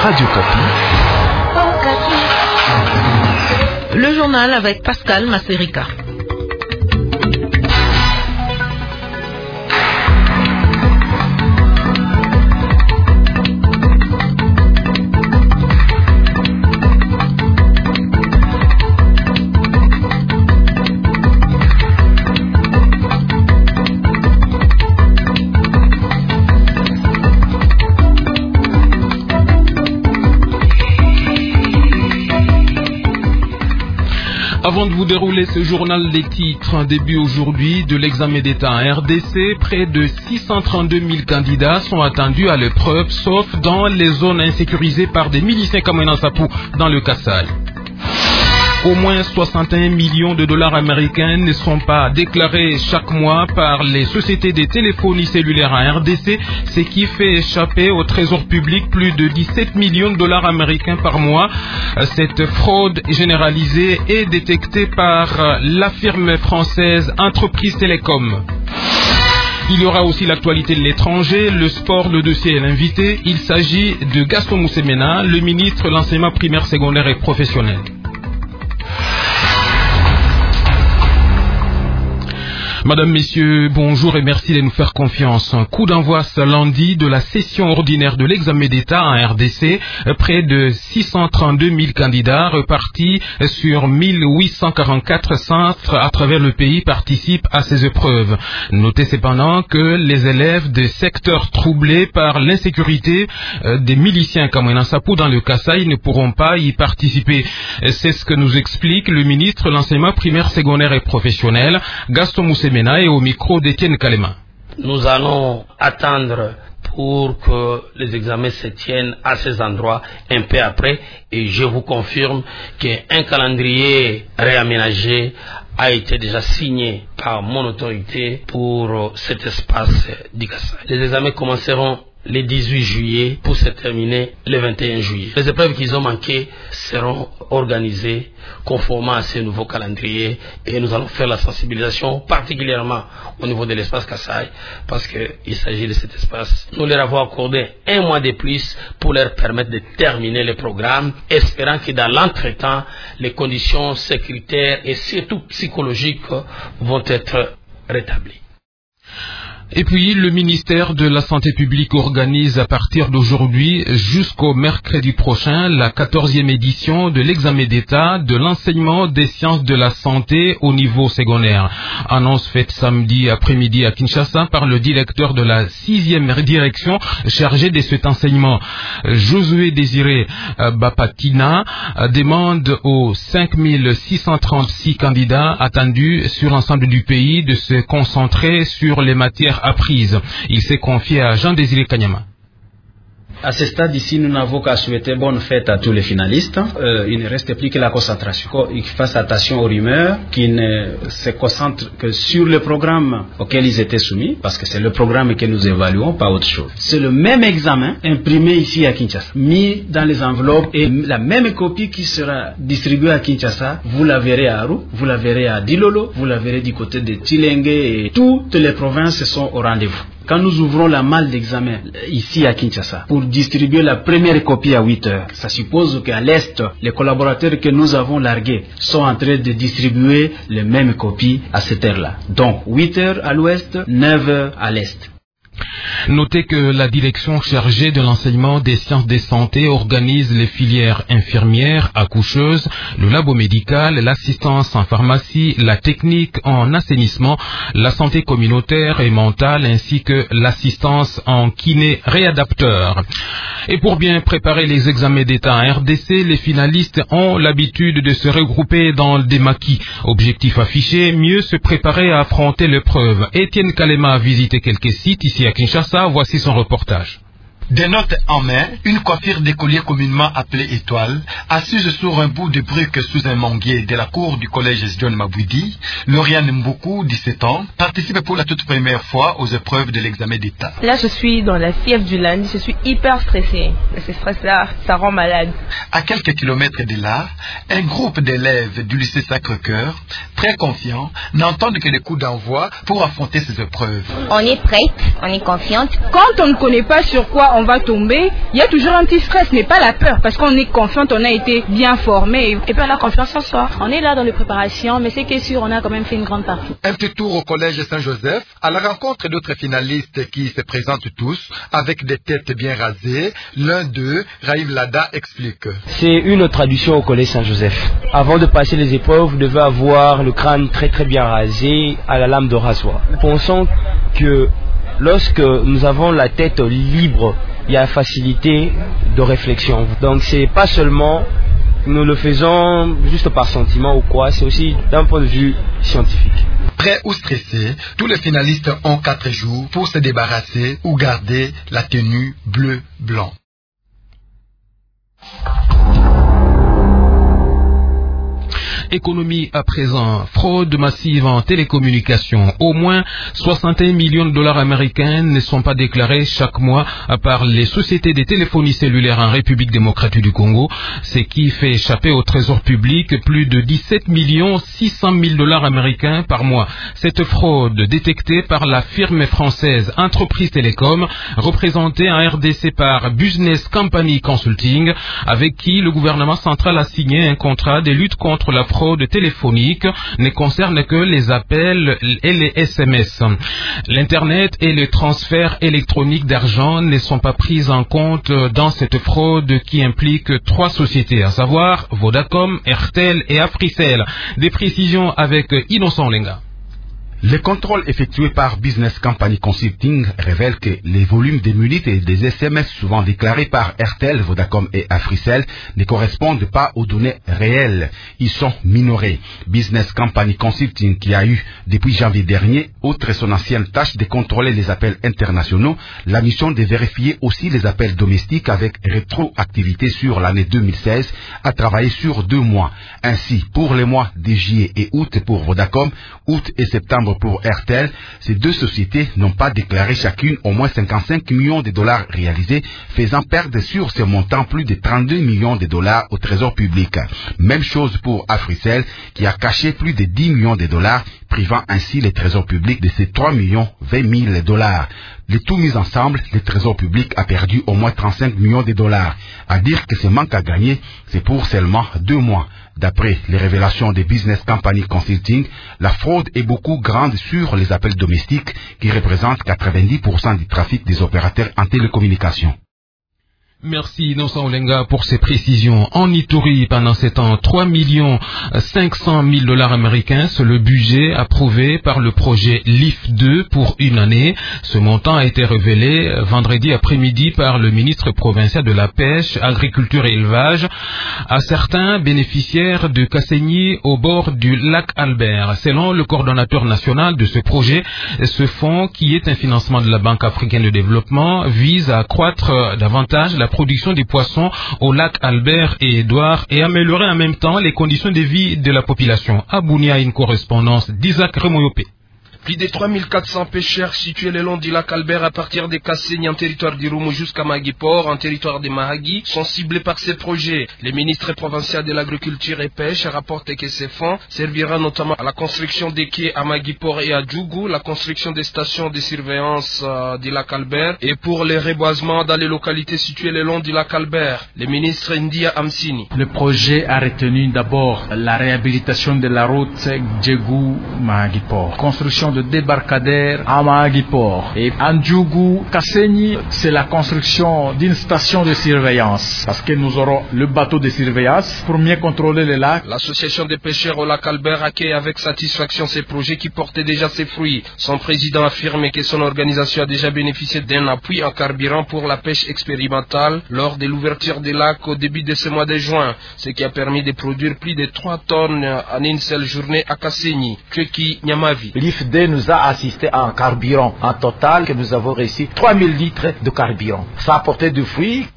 Radio Kapi. Le journal avec Pascal Masserika. Avant de vous dérouler ce journal des titres, un début aujourd'hui de l'examen d'État en RDC, près de 632 000 candidats sont attendus à l'épreuve, sauf dans les zones insécurisées par des miliciens Kamwina Nsapu dans le Kasaï. Au moins 61 millions de dollars américains ne sont pas déclarés chaque mois par les sociétés de téléphonie cellulaire en RDC, ce qui fait échapper au trésor public plus de 17 millions de dollars américains par mois. Cette fraude généralisée est détectée par la firme française Entreprise Télécom. Il y aura aussi l'actualité de l'étranger, le sport, le dossier et l'invité. Il s'agit de Gaston Moussemena, le ministre de l'enseignement primaire, secondaire et professionnel. Madame, Messieurs, bonjour et merci de nous faire confiance. Un coup d'envoi ce lundi de la session ordinaire de l'examen d'État en RDC. Près de 632 000 candidats repartis sur 1844 centres à travers le pays participent à ces épreuves. Notez cependant que les élèves des secteurs troublés par l'insécurité des miliciens Kamwina Nsapu dans le Kasaï ne pourront pas y participer. C'est ce que nous explique le ministre de l'enseignement primaire, secondaire et professionnel, Gaston Moussemena, et au micro d'Étienne Kalema. Nous allons attendre pour que les examens se tiennent à ces endroits un peu après, et je vous confirme qu'un calendrier réaménagé a été déjà signé par mon autorité pour cet espace du Kasaï. Les examens commenceront le 18 juillet pour se terminer le 21 juillet. Les épreuves qu'ils ont manquées seront organisées conformément à ce nouveau calendrier, et nous allons faire la sensibilisation particulièrement au niveau de l'espace Kasaï, parce qu'il s'agit de cet espace. Nous leur avons accordé un mois de plus pour leur permettre de terminer le programme, espérant que dans l'entretemps, les conditions sécuritaires et surtout psychologiques vont être rétablies. Et puis, le ministère de la Santé publique organise à partir d'aujourd'hui jusqu'au mercredi prochain la 14e édition de l'examen d'État de l'enseignement des sciences de la santé au niveau secondaire. Annonce faite samedi après-midi à Kinshasa par le directeur de la 6e direction chargé de cet enseignement. Josué Désiré Bapatina demande aux 5636 candidats attendus sur l'ensemble du pays de se concentrer sur les matières apprises. Il s'est confié à Jean-Désiré Kanyama. À ce stade ici, nous n'avons qu'à souhaiter bonne fête à tous les finalistes. Il ne reste plus que la concentration. Ils fassent attention aux rumeurs, qu'ils ne se concentrent que sur le programme auquel ils étaient soumis, parce que c'est le programme que nous évaluons, pas autre chose. C'est le même examen imprimé ici à Kinshasa, mis dans les enveloppes, et la même copie qui sera distribuée à Kinshasa, vous la verrez à Aru, vous la verrez à Dilolo, vous la verrez du côté de Tshilenge, et toutes les provinces sont au rendez-vous. Quand nous ouvrons la malle d'examen ici à Kinshasa pour distribuer la première copie à 8 heures, ça suppose qu'à l'Est, les collaborateurs que nous avons largués sont en train de distribuer les mêmes copies à cette heure-là. Donc 8 heures à l'Ouest, 9 heures à l'Est. Notez que la direction chargée de l'enseignement des sciences de santé organise les filières infirmières, accoucheuses, le labo médical, l'assistance en pharmacie, la technique en assainissement, la santé communautaire et mentale, ainsi que l'assistance en kiné réadapteur. Et pour bien préparer les examens d'État en RDC, les finalistes ont l'habitude de se regrouper dans des maquis. Objectif affiché, mieux se préparer à affronter l'épreuve. Étienne Kalema a visité quelques sites ici à Kinshasa, voici son reportage. Des notes en main, une coiffure d'écolier communément appelée étoile, assise sur un bout de brique sous un manguier de la cour du collège John Mabwidi, Lauriane Mboukou, 17 ans, participe pour la toute première fois aux épreuves de l'examen d'État. Là, je suis dans la fièvre du lundi, je suis hyper stressée. Ce stress-là, ça rend malade. À quelques kilomètres de là, un groupe d'élèves du lycée Sacré-Cœur, très confiants, n'entendent que les coups d'envoi pour affronter ces épreuves. On est prête, on est confiante. Quand on ne connaît pas sur quoi on va tomber, il y a toujours un petit stress, mais pas la peur, parce qu'on est confiante, on a été bien formé, et puis on a confiance en soi. On est là dans les préparations, mais c'est sûr, on a quand même fait une grande partie. Un petit tour au collège Saint-Joseph, à la rencontre d'autres finalistes qui se présentent tous avec des têtes bien rasées. L'un d'eux, Raïm Lada, explique. C'est une tradition au collège Saint-Joseph. Avant de passer les épreuves, vous devez avoir le crâne très très bien rasé à la lame de rasoir. Nous pensons que lorsque nous avons la tête libre, il y a facilité de réflexion. Donc c'est pas seulement nous le faisons juste par sentiment ou quoi, c'est aussi d'un point de vue scientifique. Prêts ou stressés, tous les finalistes ont 4 jours pour se débarrasser ou garder la tenue bleu-blanc. Économie à présent, fraude massive en télécommunications. Au moins 61 millions de dollars américains ne sont pas déclarés chaque mois par les sociétés de téléphonie cellulaire en République démocratique du Congo, ce qui fait échapper au trésor public plus de 17 600 000 dollars américains par mois. Cette fraude détectée par la firme française Entreprise Télécom, représentée en RDC par Business Company Consulting, avec qui le gouvernement central a signé un contrat de lutte contre la fraude téléphonique, ne concerne que les appels et les SMS. L'Internet et le transfert électronique d'argent ne sont pas pris en compte dans cette fraude qui implique 3 sociétés, à savoir Vodacom, Airtel et Africell. Des précisions avec Innocent Lenga. Les contrôles effectués par Business Company Consulting révèlent que les volumes des minutes et des SMS souvent déclarés par Airtel, Vodacom et Africell ne correspondent pas aux données réelles. Ils sont minorés. Business Company Consulting, qui a eu depuis janvier dernier, outre son ancienne tâche de contrôler les appels internationaux, la mission de vérifier aussi les appels domestiques avec rétroactivité sur l'année 2016, a travaillé sur 2 mois. Ainsi, pour les mois de juillet et août pour Vodacom, août et septembre pour Airtel, ces 2 sociétés n'ont pas déclaré chacune au moins 55 millions de dollars réalisés, faisant perdre sur ce montant plus de 32 millions de dollars au trésor public. Même chose pour Africell, qui a caché plus de 10 millions de dollars, privant ainsi le trésor public de ces 3 millions 20 000 dollars. Le tout mis ensemble, le trésor public a perdu au moins 35 millions de dollars. À dire que ce manque à gagner, c'est pour seulement 2 mois. D'après les révélations de Business Company Consulting, la fraude est beaucoup grande sur les appels domestiques qui représentent 90% du trafic des opérateurs en télécommunications. Merci Innocent Olenga pour ces précisions. En Ituri, pendant ces temps, 3 500 000 dollars américains, c'est le budget approuvé par le projet LIF2 pour une année. Ce montant a été révélé vendredi après-midi par le ministre provincial de la Pêche, Agriculture et Élevage à certains bénéficiaires de Kasséni au bord du lac Albert. Selon le coordonnateur national de ce projet, ce fonds, qui est un financement de la Banque africaine de développement, vise à accroître davantage la production des poissons au lac Albert et Édouard et améliorer en même temps les conditions de vie de la population. À Bounia, une correspondance d'Isaac Remoyopé. Plus de 3400 pêcheurs situés le long du lac Albert à partir de Kasséni en territoire d'Irumu jusqu'à Magui-Port en territoire de Mahagi sont ciblés par ces projets. Le ministre provincial de l'Agriculture et Pêche rapporte que ces fonds serviront notamment à la construction des quais à Magui-Port et à Djougou, la construction des stations de surveillance du lac Albert et pour les reboisements dans les localités situées le long du lac Albert. Le ministre Ndia Amsini. Le projet a retenu d'abord la réhabilitation de la route Djougou-Mahagi-Port. Construction de débarcadères à Mahagi-Port. Et en Djougou, Kasséni, c'est la construction d'une station de surveillance. Parce que nous aurons le bateau de surveillance pour mieux contrôler les lacs. L'association des pêcheurs au lac Albert accueille avec satisfaction ces projets qui portaient déjà ses fruits. Son président affirme que son organisation a déjà bénéficié d'un appui en carburant pour la pêche expérimentale lors de l'ouverture des lacs au début de ce mois de juin, ce qui a permis de produire plus de 3 tonnes en une seule journée à Kasséni. Tcheki Nyamavi. L'IFD nous a assisté en carburant. En total, que nous avons reçu 3000 litres de carburant. Ça a apporté du fruit.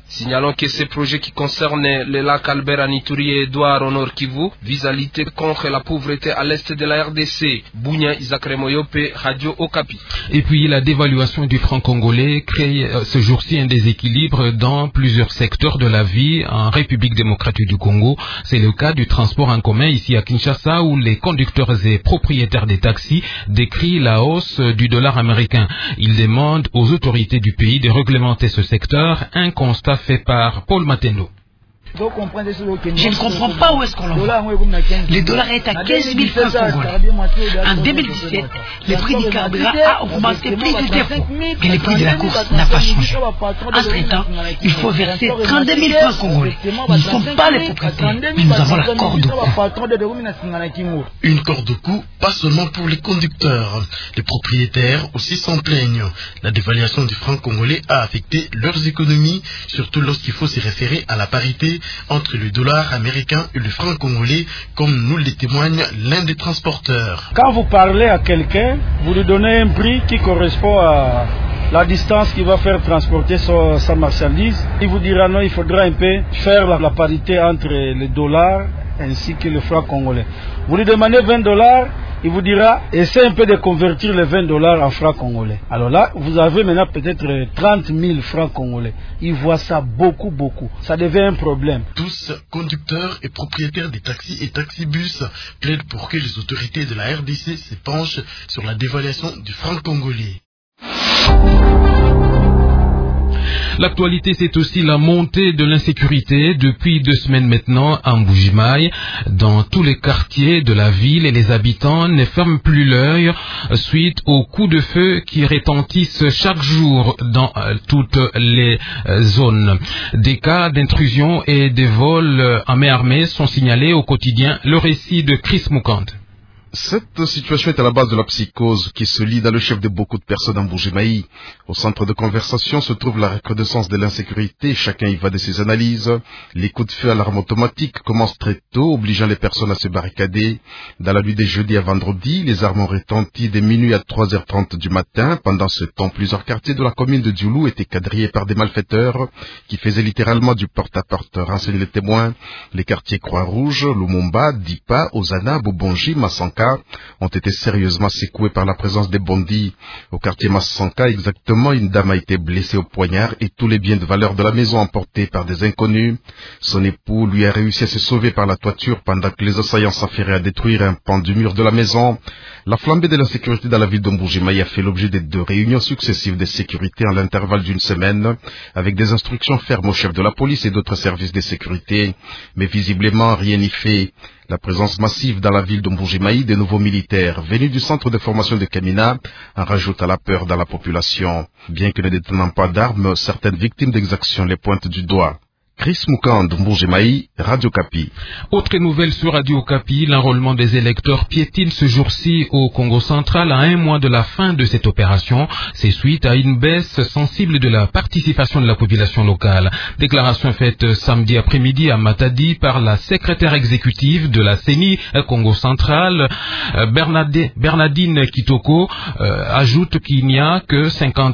Signalons que ces projets qui concernent les lacs Albert Anituri et Edouard au Nord Kivu visent à lutter contre la pauvreté à l'est de la RDC. Bounia Isaac Remoyope, Radio Okapi. Et puis la dévaluation du franc congolais crée ce jour-ci un déséquilibre dans plusieurs secteurs de la vie en République démocratique du Congo. C'est le cas du transport en commun ici à Kinshasa où les conducteurs et propriétaires des taxis décrient la hausse du dollar américain. Ils demandent aux autorités du pays de réglementer ce secteur, un constat fait par Paul Mateno. Je ne comprends pas où est-ce qu'on l'envoie. Le dollar est à 15 000 francs congolais. En 2017, le prix du carburant a augmenté plus de 2 fois. Et le prix de la course n'a pas changé. Entre-temps, il faut verser 32 000 francs congolais. Nous ne sommes pas les propriétaires, mais nous avons la corde au cou. Une corde au cou, pas seulement pour les conducteurs. Les propriétaires aussi s'en plaignent. La dévaluation du franc congolais a affecté leurs économies, surtout lorsqu'il faut se référer à la parité entre le dollar américain et le franc congolais, comme nous le témoigne l'un des transporteurs. Quand vous parlez à quelqu'un, vous lui donnez un prix qui correspond à la distance qu'il va faire transporter sa marchandise. Il vous dira non, il faudra un peu faire la parité entre le dollar ainsi que le franc congolais. Vous lui demandez 20 $, il vous dira, essaie un peu de convertir les 20 $ en francs congolais. Alors là, vous avez maintenant peut-être 30 000 francs congolais. Ils voient ça beaucoup. Ça devient un problème. Tous, conducteurs et propriétaires des taxis et taxibus, plaident pour que les autorités de la RDC se penchent sur la dévaluation du franc congolais. L'actualité, c'est aussi la montée de l'insécurité depuis 2 semaines maintenant à Mbuji-Mayi. Dans tous les quartiers de la ville et les habitants ne ferment plus l'œil suite aux coups de feu qui retentissent chaque jour dans toutes les zones. Des cas d'intrusion et de vols à main armée sont signalés au quotidien. Le récit de Chris Mukand. Cette situation est à la base de la psychose qui se lie dans le chef de beaucoup de personnes en Mbuji-Mayi. Au centre de conversation se trouve la recrudescence de l'insécurité. Chacun y va de ses analyses. Les coups de feu à l'arme automatique commencent très tôt, obligeant les personnes à se barricader. Dans la nuit de jeudi à vendredi, les armes ont retenti de minuit à 3h30 du matin. Pendant ce temps, plusieurs quartiers de la commune de Djoulou étaient quadrillés par des malfaiteurs qui faisaient littéralement du porte-à-porte. Renseignent les témoins, les quartiers Croix-Rouge, Lumumba, Dipa, Ozana, Bobonji, Massanka ont été sérieusement secoués par la présence des bandits. Au quartier Massanka, exactement, une dame a été blessée au poignard et tous les biens de valeur de la maison emportés par des inconnus. Son époux lui a réussi à se sauver par la toiture pendant que les assaillants s'affairaient à détruire un pan du mur de la maison. La flambée de l'insécurité dans la ville de Mbuji-Mayi a fait l'objet de 2 réunions successives de sécurité en l'intervalle d'une semaine, avec des instructions fermes au chef de la police et d'autres services de sécurité. Mais visiblement, rien n'y fait. La présence massive dans la ville de Mbuji-Mayi des nouveaux militaires venus du centre de formation de Kamina en rajoute à la peur dans la population. Bien que ne détenant pas d'armes, certaines victimes d'exactions les pointent du doigt. Chris Mukand, Mbuji-Mayi, Radio Okapi. Autre nouvelle sur Radio Okapi, l'enrôlement des électeurs piétine ce jour-ci au Congo central à 1 mois de la fin de cette opération. C'est suite à une baisse sensible de la participation de la population locale. Déclaration faite samedi après-midi à Matadi par la secrétaire exécutive de la CENI Congo central, Bernadine Kitoko, ajoute qu'il n'y a que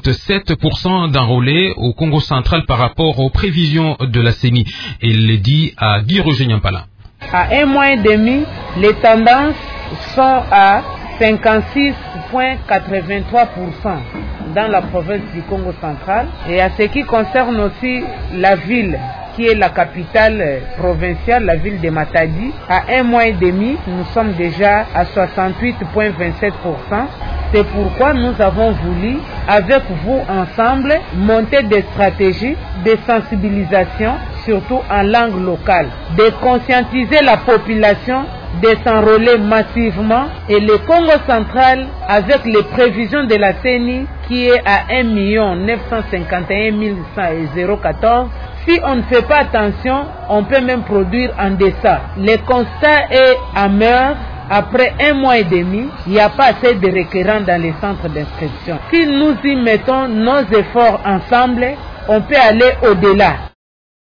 57% d'enrôlés au Congo central par rapport aux prévisions de la CENI. Elle le dit à Guy Roger Nyampala. À 1 mois et demi, les tendances sont à 56,83% dans la province du Congo central. Et à ce qui concerne aussi la ville, qui est la capitale provinciale, la ville de Matadi, à 1 mois et demi, nous sommes déjà à 68,27%. C'est pourquoi nous avons voulu, avec vous ensemble, monter des stratégies de sensibilisation, surtout en langue locale, de conscientiser la population, de s'enrôler massivement, et le Congo central, avec les prévisions de la CENI, qui est à 1 951 100,014, si on ne fait pas attention, on peut même produire en deçà. Le constat est amer. Après 1 mois et demi, il n'y a pas assez de requérants dans les centres d'inscription. Si nous y mettons nos efforts ensemble, on peut aller au-delà.